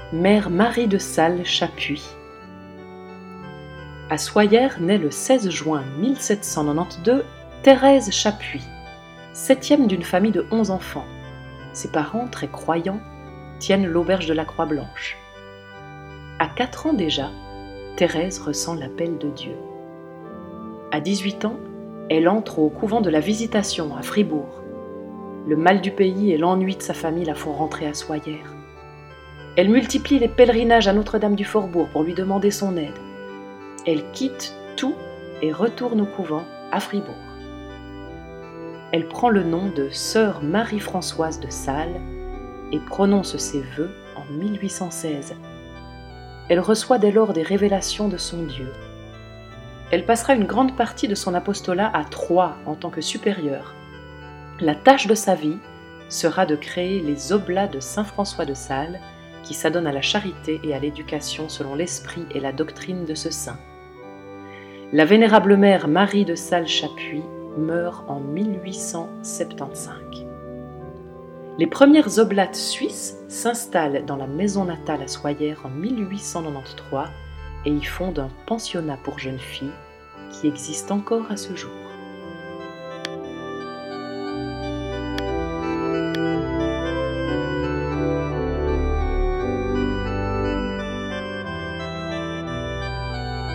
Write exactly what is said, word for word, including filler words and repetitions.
Mère Marie de Sales Chapuis. À Soyers naît le seize juin mille sept cent quatre-vingt-douze Thérèse Chapuis, septième d'une famille de onze enfants. Ses parents, très croyants, tiennent l'auberge de la Croix-Blanche. À quatre ans déjà, Thérèse ressent l'appel de Dieu. À dix-huit ans, elle entre au couvent de la Visitation à Fribourg. Le mal du pays et l'ennui de sa famille la font rentrer à Soyers. Elle multiplie les pèlerinages à Notre-Dame-du-Faubourg pour lui demander son aide. Elle quitte tout et retourne au couvent à Fribourg. Elle prend le nom de sœur Marie-Françoise de Sales et prononce ses vœux en mille huit cent seize. Elle reçoit dès lors des révélations de son Dieu. Elle passera une grande partie de son apostolat à Troyes en tant que supérieure. La tâche de sa vie sera de créer les Oblats de saint François de Sales, qui s'adonnent à la charité et à l'éducation selon l'esprit et la doctrine de ce saint. La vénérable mère Marie de Sales Chapuis meurt en mille huit cent soixante-quinze. Les premières oblates suisses s'installent dans la maison natale à Soyers en mille huit cent quatre-vingt-treize et y fondent un pensionnat pour jeunes filles qui existe encore à ce jour.